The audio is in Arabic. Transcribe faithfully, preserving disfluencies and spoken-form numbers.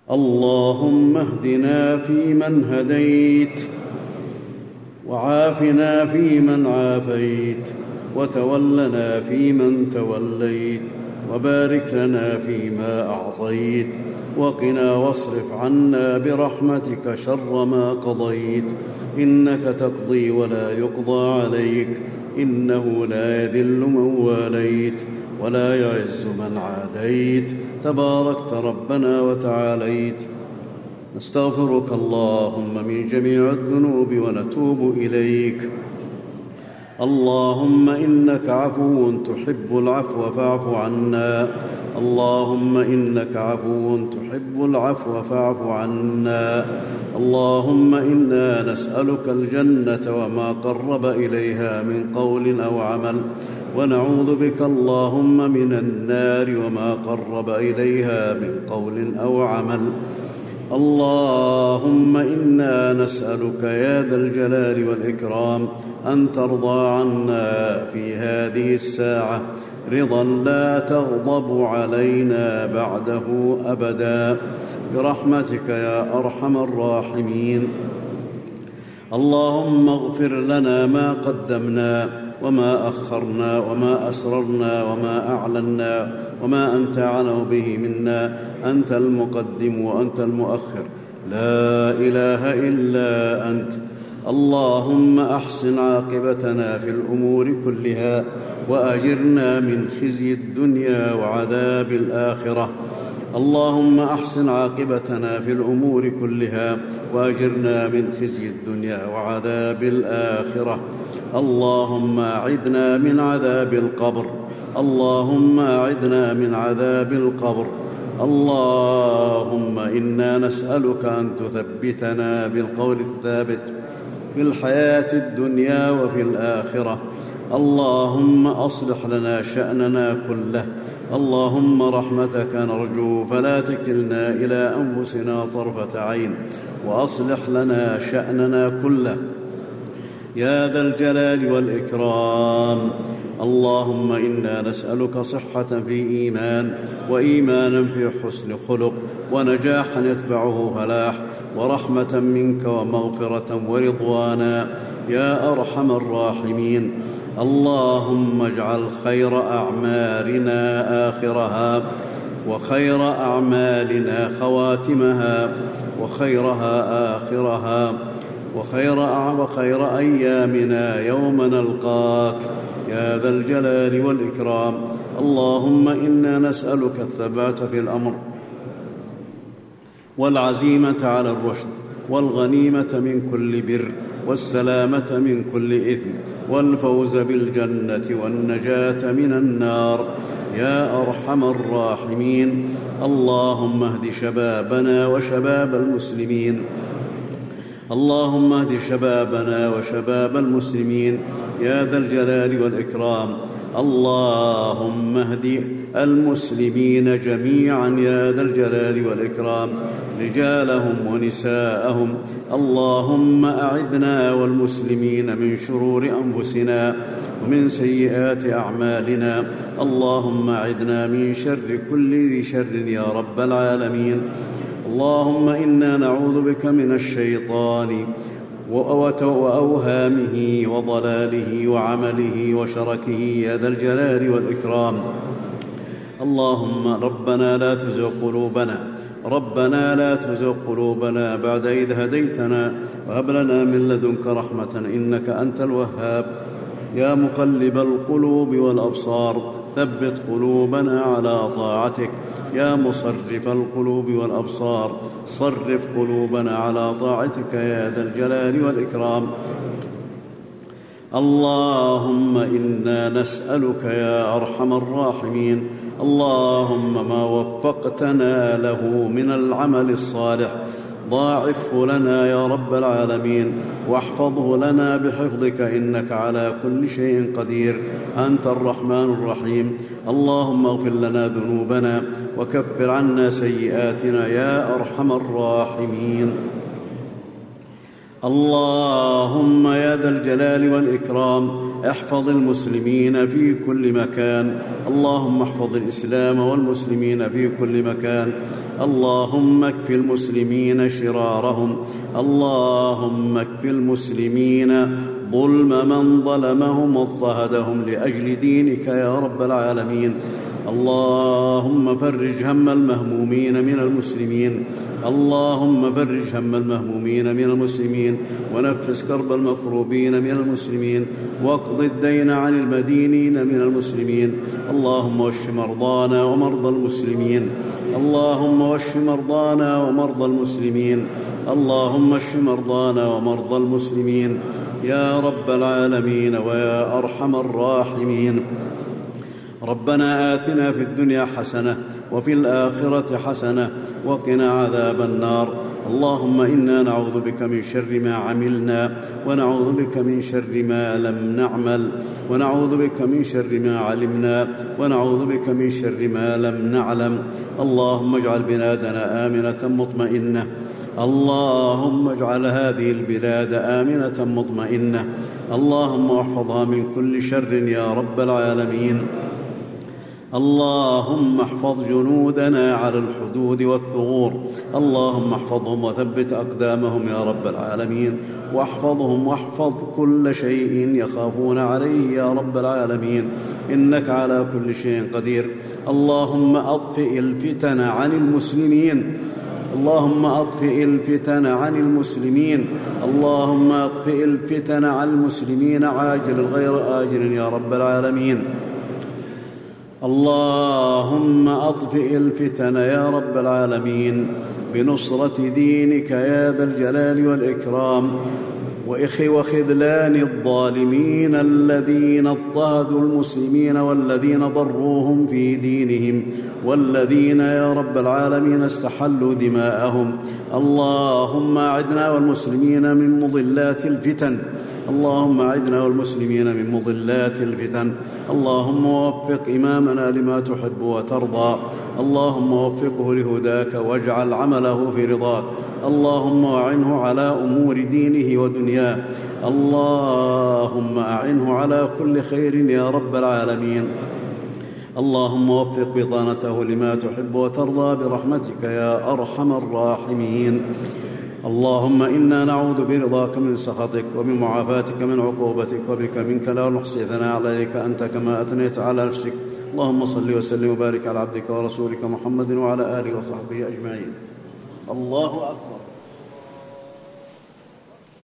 اللهم اهدنا فيمن هديت، وعافنا فيمن عافيت، وتولنا فيمن توليت، وبارك لنا فيما أعطيت، وقنا واصرف عنا برحمتك شر ما قضيت، إنك تقضي ولا يقضى عليك، إنه لا يذل من واليت ولا يعز من عاديت، تباركت ربنا وتعاليت. نستغفرك اللهم من جميع الذنوب ونتوب إليك. اللهم إنك عفو تحب العفو فاعف عنا، اللهم إنك عفو تحب العفو فاعف عنا. اللهم إنا نسألك الجنة وما قرب إليها من قول أو عمل، ونعوذ بك اللهم من النار وما قرب إليها من قول أو عمل. اللهم إنا نسألك يا ذا الجلال والإكرام أن ترضى عنا في هذه الساعة رضا لا تغضب علينا بعده أبدا، برحمتك يا أرحم الراحمين. اللهم اغفر لنا ما قدمنا وما أخرنا وما أسررنا وما أعلنا وما أنت أعلم به منا، أنت المقدم وأنت المؤخر، لا إله إلا أنت. اللهم أحسن عاقبتنا في الأمور كلها، وأجرنا من خزي الدنيا وعذاب الآخرة. اللهم أحسن عاقبتنا في الأمور كلها، وأجرنا من خزي الدنيا وعذاب الآخرة. اللهم أعذنا من عذاب القبر، اللهم أعذنا من عذاب القبر. اللهم إنا نسألك أن تثبتنا بالقول الثابت في الحياة الدنيا وفي الآخرة. اللهم أصلح لنا شأننا كله، اللهم رحمتك نرجو فلا تكلنا إلى أنفسنا طرفة عين، وأصلح لنا شأننا كله يا ذا الجلال والإكرام. اللهم إنا نسألك صحة في إيمان، وإيمانا في حسن خلق، ونجاحا يتبعه فلاح، ورحمة منك ومغفرة ورضوانا يا أرحم الراحمين. اللهم اجعل خير أعمالنا آخرها، وخير أعمالنا خواتمها، وخيرها آخرها، وخير, وخير أيامنا يوم نلقاك يا ذا الجلال والإكرام. اللهم إنا نسألك الثبات في الأمر، والعزيمة على الرشد، والغنيمة من كل بر، والسلامة من كل إثم، والفوز بالجنة والنجاة من النار يا أرحم الراحمين. اللهم اهد شبابنا وشباب المسلمين، اللهم اهد شبابنا وشباب المسلمين يا ذا الجلال والإكرام. اللهم اهد المسلمين جميعا يا ذا الجلال والإكرام، رجالهم ونساءهم. اللهم أعذنا والمسلمين من شرور أنفسنا ومن سيئات أعمالنا. اللهم أعذنا من شر كل ذي شر يا رب العالمين. اللهم إنا نعوذ بك من الشيطان وأوهامه وضلاله وعمله وشركه يا ذا الجلال والإكرام. اللهم ربنا لا تزغ قلوبنا ربنا لا تزغ قلوبنا بعد إذ هديتنا، وهب لنا من لدنك رحمة إنك أنت الوهاب. يا مقلب القلوب والأبصار ثبت قلوبنا على طاعتك. يا مصرف القلوب والأبصار صرف قلوبنا على طاعتك يا ذا الجلال والإكرام. اللهم إنا نسألك يا أرحم الراحمين، اللهم ما وفقتنا له من العمل الصالح ضاعفه لنا يا رب العالمين، واحفظه لنا بحفظك إنك على كل شيء قدير، أنت الرحمن الرحيم. اللهم اغفر لنا ذنوبنا وكفر عنا سيئاتنا يا أرحم الراحمين. اللهم يا ذا الجلال والإكرام احفظ المسلمين في كل مكان. اللهم احفظ الإسلام والمسلمين في كل مكان. اللهم اكف المسلمين شرارهم. اللهم اكف المسلمين ظلم من ظلمهم واضطهدهم لأجل دينك يا رب العالمين. اللهم فرج هم المهمومين من المسلمين. اللهم فرج هم المهمومين من المسلمين، ونفس كرب المكروبين من المسلمين، واقض الدين عن المدينين من المسلمين. اللهم واشف مرضانا ومرضى المسلمين. اللهم واشف مرضانا ومرضى المسلمين. اللهم اشف مرضانا ومرضى المسلمين يا رب العالمين ويا أرحم الراحمين. ربنا آتنا في الدنيا حسنة وفي الآخرة حسنة وقنا عذاب النار. اللهم إنا نعوذ بك من شر ما عملنا، ونعوذ بك من شر ما لم نعمل، ونعوذ بك من شر ما علمنا، ونعوذ بك من شر ما لم نعلم. اللهم اجعل بلادنا آمنة مطمئنة. اللهم اجعل هذه البلاد آمنة مطمئنة. اللهم احفظها من كل شر يا رب العالمين. اللهم احفظ جنودنا على الحدود والثغور. اللهم احفظهم وثبت أقدامهم يا رب العالمين، واحفظهم واحفظ كل شيء يخافون عليه يا رب العالمين، إنك على كل شيء قدير. اللهم أطفئ الفتن عن المسلمين. اللهم أطفئ الفتن عن المسلمين. اللهم أطفئ الفتن عن المسلمين عاجل غير آجل يا رب العالمين. اللهم أطفئ الفتن يا رب العالمين بنصرة دينك يا ذا الجلال والإكرام، وإخ وخذلان الظالمين الذين اضطهدوا المسلمين والذين ضروهم في دينهم، والذين يا رب العالمين استحلوا دماءهم. اللهم أعدنا والمسلمين من مضلات الفتن. اللهم أعدنا والمسلمين من مضلات الفتن. اللهم وفق إمامنا لما تحب وترضى. اللهم وفقه لهداك واجعل عمله في رضاك. اللهم أعنه على أمور دينه ودنياه. اللهم أعنه على كل خير يا رب العالمين. اللهم وفق بطانته لما تحب وترضى برحمتك يا أرحم الراحمين. اللهم إنا نعوذ برضاك من سخطك، وبمعافاتك من عقوبتك، وبك منك لا نحصي ثناء عليك أنت كما أثنيت على نفسك. اللهم صل وسلم وبارك على عبدك ورسولك محمد وعلى آله وصحبه أجمعين. الله أكبر.